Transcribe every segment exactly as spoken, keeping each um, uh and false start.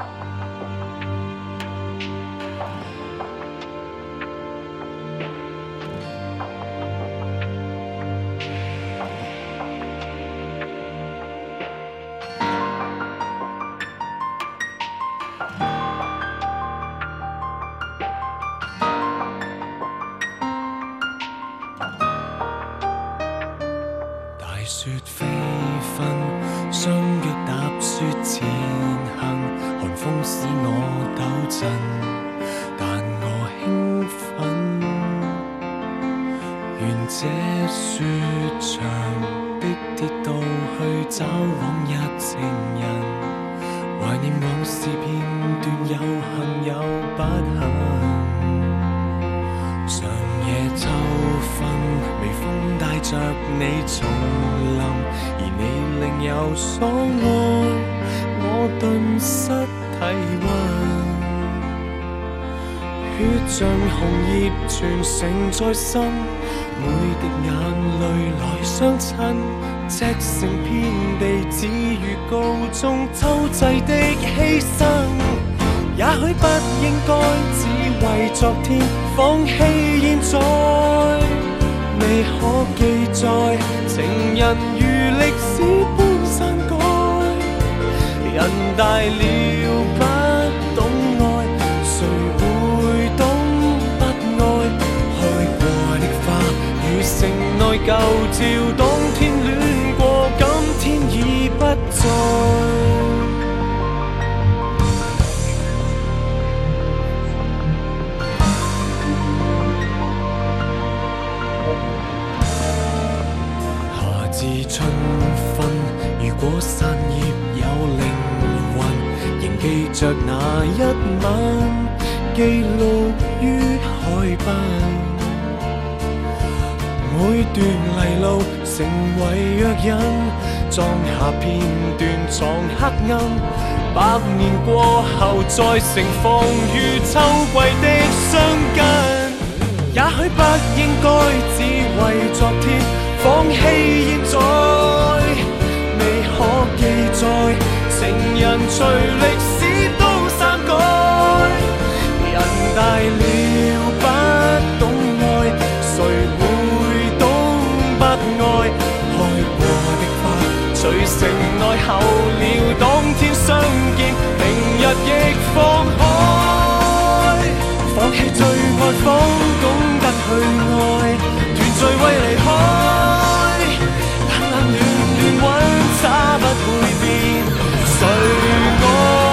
雪飞纷，雙腳踏雪前行，寒風使我抖震，但我興奮。願這雪場的跌倒去找往日情人，懷念往事片段，有幸有不幸。長夜秋分，微風帶着你重臨，而你另有所愛，我頓失體溫。血像紅葉傳承在心，每滴眼淚來相親，赤誠遍地只如告終周濟的犧牲。也許不應該只為昨天放棄現在，未可記載情人如歷史般篡改。人大了不懂愛，誰會懂不愛？開過的花與城內舊照，當天戀過，今天已不再。春分，如果散葉有靈魂，仍記着那一晚，記錄於海濱。每段泥路成為藥引，裝下片段藏黑暗。百年過後再盛放於秋季的傷根。也許不應該只為昨天放棄現在，未可記載情人隨歷史都篡改。人大了不懂愛，誰會懂不愛？開過的花隨城內候了，當天相見，明日亦放開。放棄最愛方懂得去愛，團聚為離開。差不會變，誰愛？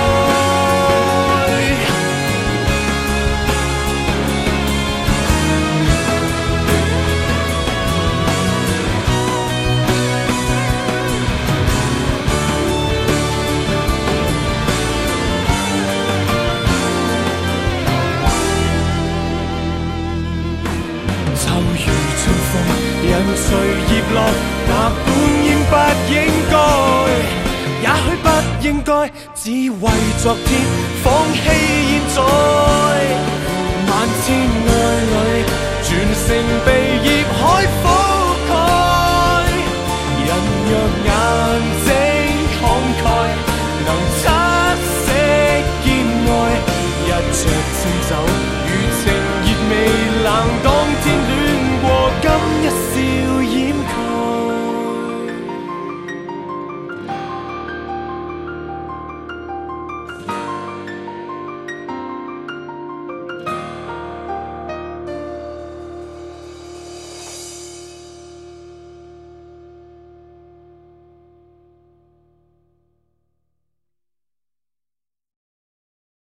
秋如春風，人隨葉落，那本應不應該。也許不應該只為昨天放棄現在，萬千愛侶全城被業海覆蓋。人若